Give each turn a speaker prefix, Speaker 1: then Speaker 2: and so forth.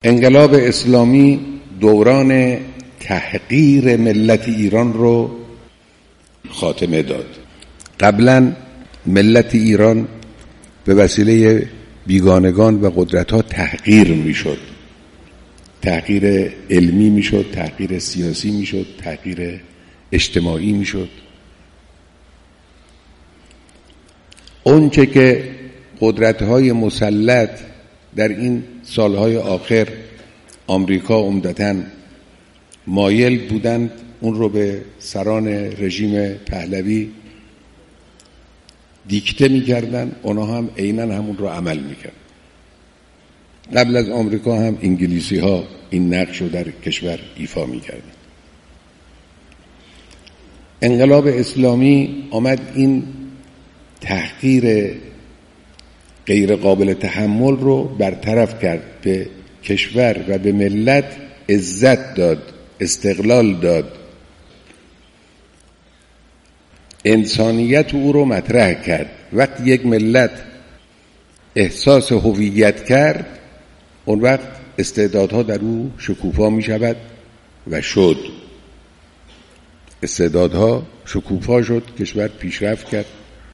Speaker 1: انقلاب اسلامی دوران تحقیر ملت ایران رو خاتمه داد. قبلا ملت ایران به وسیله بیگانگان و قدرت‌ها تحقیر میشد. تحقیر علمی میشد، تحقیر سیاسی میشد، تحقیر اجتماعی میشد. اونچه که قدرت‌های مسلط در این سالهای آخر آمریکا عمدتاً مایل بودند اون رو به سران رژیم پهلوی دیکته می‌کردند، اونا هم عیناً همون رو عمل می‌کردند. قبل از آمریکا هم انگلیسی‌ها این نقش رو در کشور ایفا می‌کردند. انقلاب اسلامی آمد این تحقیر غیر قابل تحمل رو برطرف کرد، به کشور و به ملت عزت داد، استقلال داد، انسانیت او رو مطرح کرد. وقتی یک ملت احساس هویت کرد، اون وقت استعدادها در او شکوفا می شود و شد. استعدادها شکوفا شد، کشور پیشرفت کرد.